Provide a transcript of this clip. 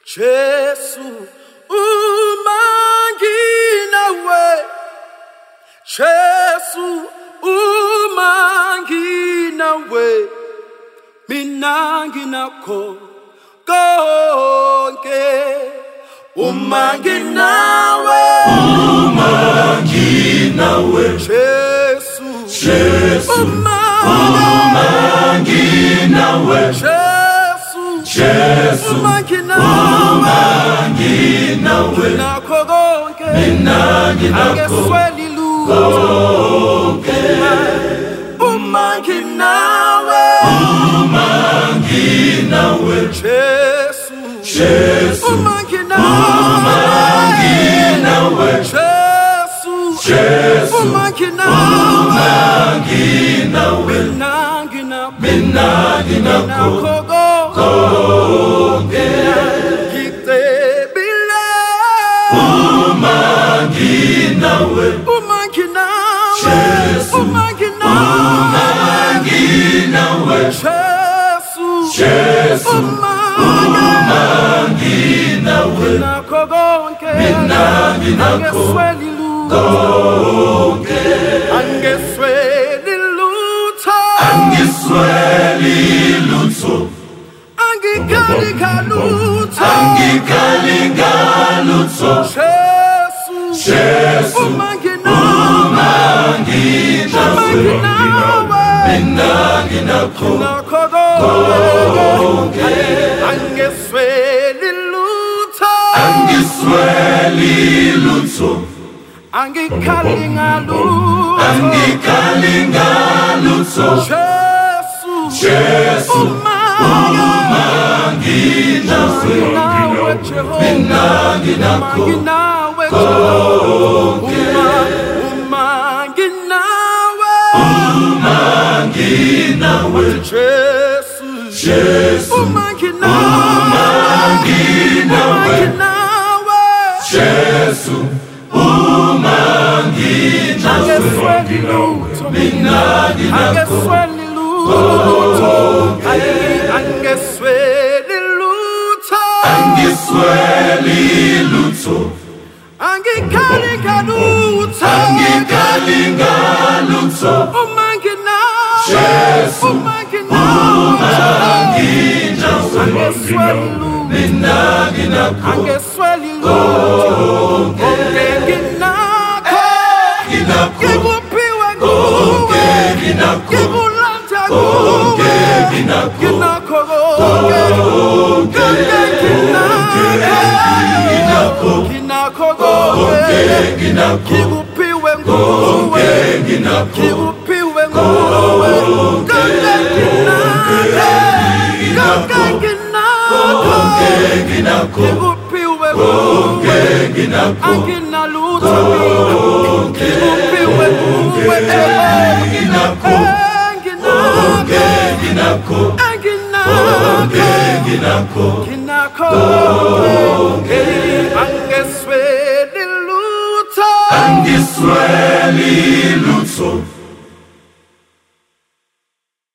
Jesu umanginawe, Jesu umanginawe, mina nginakho konke. Umanginawe, Jesu, Jesu umanginawe, Jesu umanginawe, nakho konke, mina nginakho konke. Umanginawe, Jesu, Jesu umanginawe, Jesu umanginawe, mina nginakho konke. Umanginawe, Jesu umanginawe, Jesu umanginawe, mina nginakho konke. Angesweli lutho, angikalinga lutho, Jesu umanginawe, mina nginakho konke. Angesweli lutho, angikalinga lutho, Jesu umanginawe, mina nginakho konke. Umanginawe, Jesu umanginawe, Jesu umanginawe, mina nginakho konke. Angisweli lutho, angikalinga lutho, Jesu umanginawe, mina nginakho konke. Angisweli lutho,